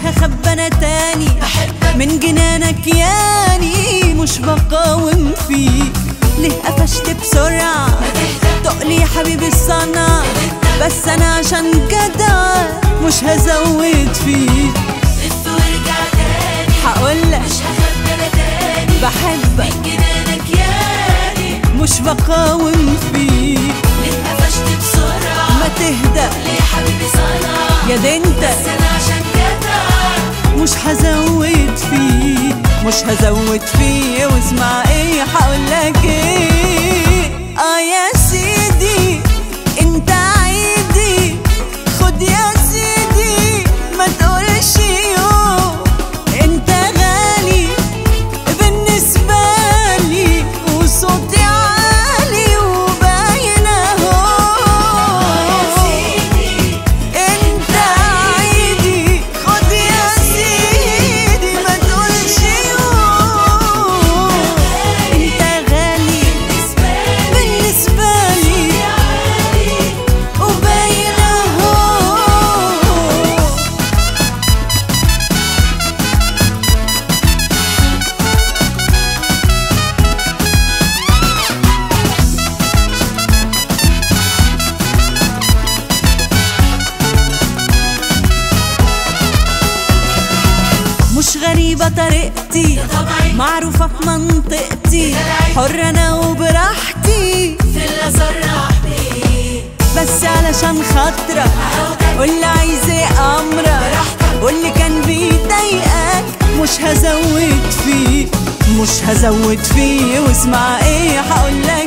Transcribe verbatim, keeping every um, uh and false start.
هخبى انا تاني بحبك من جنانك ياني، مش بقاوم فيك ليه قفشت بسرعة تقلي يا حبيبي الصنع، بس انا عشان جدع مش هزود فيك. لف وارجع تاني هقولك مش هخبى انا تاني بحبك من جنانك ياني، مش بقاوم فيك ليه قفشت بسرعة ما تهدى ليه يا حبيبي صنع، يا دي انت، بس انا عشان جدع مش هزود فيه مش هزود فيه واسمع ايه هقولك ايه. اه يا سيدي انت عيدي، خد يا سيدي ما تقولش يوم، انت غالي بالنسبة لي وصوتي عالي وباين اهو. يا سيدي انت عيدي خد يا سيدي ما تقولش يوم، انت غالي بالنسبة لي بالنسبة لي عالي وباين اهو. مش غريبة طريقتي طبعي معروفة في منطقتي، حرة انا وبراحتي في اللي صرح بيه، بس علشان خاطرك قولي عايز ايه امرك، قولي كان بيضايقك مش هزود فيه مش هزود فيه واسمع ايه هقولك